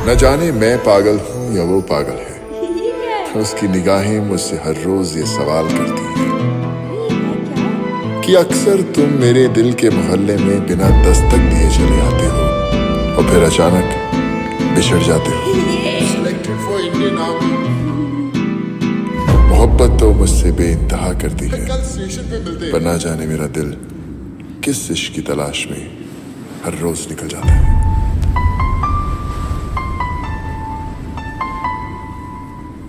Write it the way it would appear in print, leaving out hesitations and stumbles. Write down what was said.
न जाने मैं पागल हूँ या वो पागल है। उसकी निगाहें मुझसे हर रोज ये सवाल करती हैं कि अक्सर तुम मेरे दिल के मोहल्ले में बिना दस्तक दिए चले आते हो और फिर अचानक बिछड़ जाते हो। मोहब्बत तो मुझसे बेइंतहा करती है, पर ना जाने मेरा दिल किस इश्क की तलाश में हर रोज निकल जाता है।